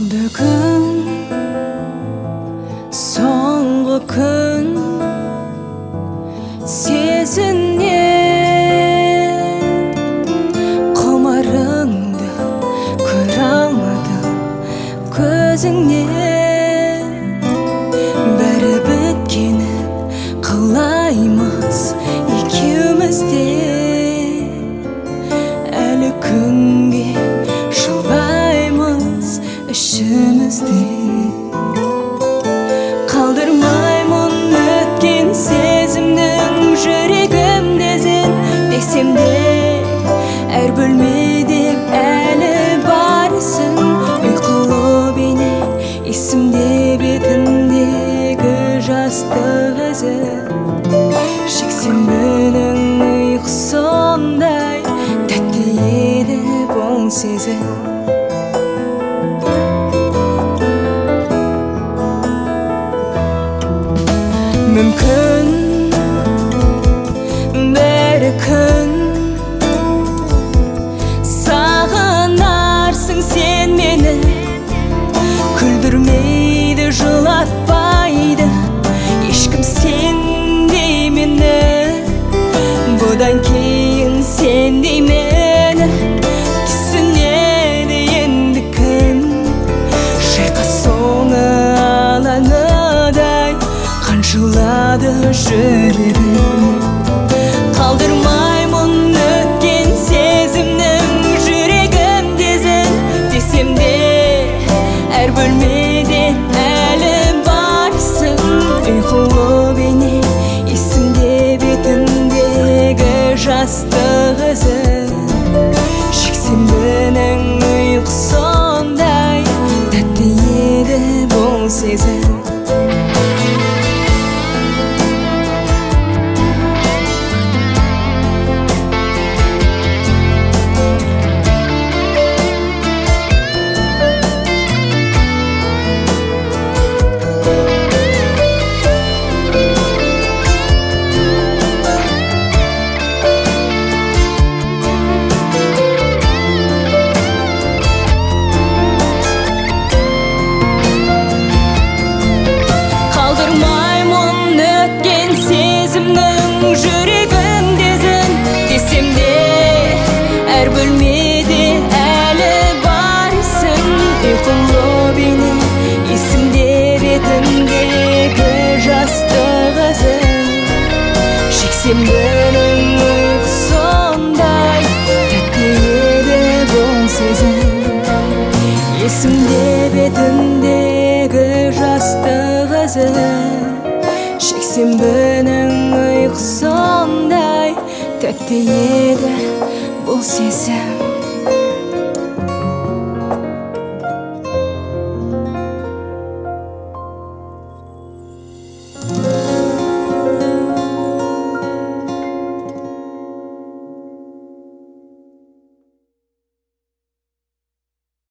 Бүгін соңғы күн сезінен құмарыңды көре алмадым көзіңнен. Бәрі біткенін қалаймыз екеумізде, әлі күнге жылаймыз ішімізде. Қалдырмаймын өткен сезімнің жүрегімдезін, десем де әр бөлмеде әлі барсың. Ұйқылы бейне есімде, бетіндегі жастық ізі. Жексенбінің ұйқысындай тәтті еді бұл сезім. Мүмкін бәрі күн сағынарсың сен мені, күлдірмейді, жылатпайды ешкім сендей мені. Бұдан кейін сендей мені түсінеді енді кім. Шайқа соңы алаңыдай қаншылады жүрегім. Қалдырмаймын өткен сезімнің жүрегімдезін, десем де әр бөлмеде әлі барсың. Ұйқылы бейне есімде, бетіндегі жастық ізі. Жексенбінің ұйқысындай тәтті еді бұл сезім. Жүрегімдезін, десем де әр бөлмеде әлі барсың. Ұйқылы бейне есімде, бетіндегі жастық ізі. Жексенбінің ұйқысындай тәтті еді бұл сезім. Есімде, бетіндегі жастық ізі. Жексенбінің ұйқысындай тәтті еді бұл сезім.